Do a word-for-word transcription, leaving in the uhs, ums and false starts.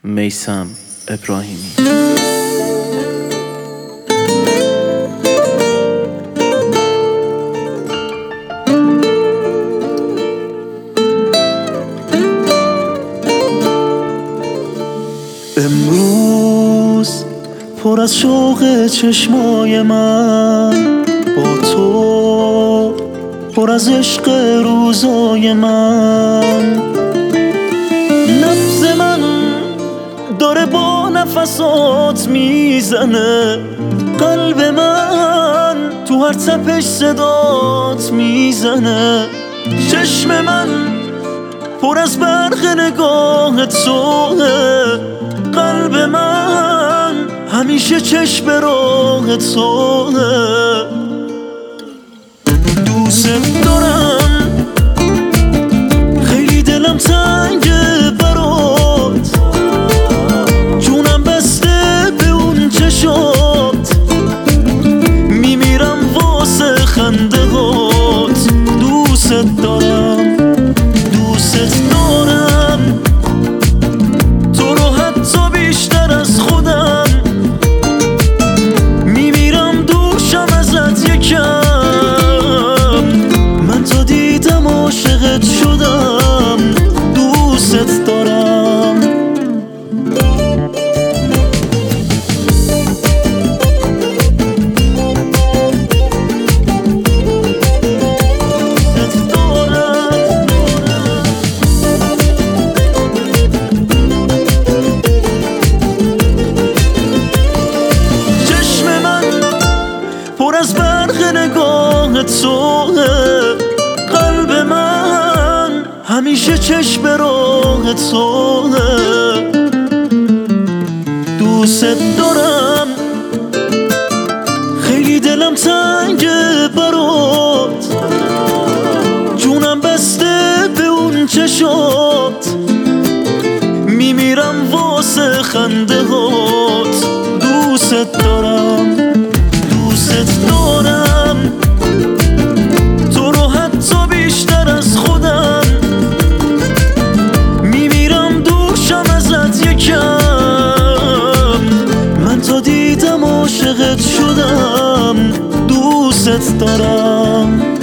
میثم ابراهیمی. امروز پر از شوق چشمای من، با تو پر از عشق روزای من. نبض من داره با نفسات میزنه، قلب من تو هر تپش صدات میزنه. چشم من پر از برق نگاه توه، قلب من همیشه چشم راه توه. دوست دارم، خیلی دلم تنگه برات، جونم بسته به اون چشات، میمیرم واسه خنده هات. دوست دارم، دوست دارم تو رو حتی بیشتر از خودم، میمیرم دوشم ازت یکم. من تا دیدم عاشقت شدم، دوست دارم. پر از برق نگاه توه، قلب من همیشه چشم راه توه. دوست دارم، خیلی دلم تنگه برات، جونم بسته به اون چشات، میمیرم واسه خنده هات. دوست دارم، دوست دارم تو رو حتی بیشتر از خودم، میمیرم دوشم ازت یکم. من تا دیدم عاشقت شدم، دوست دارم.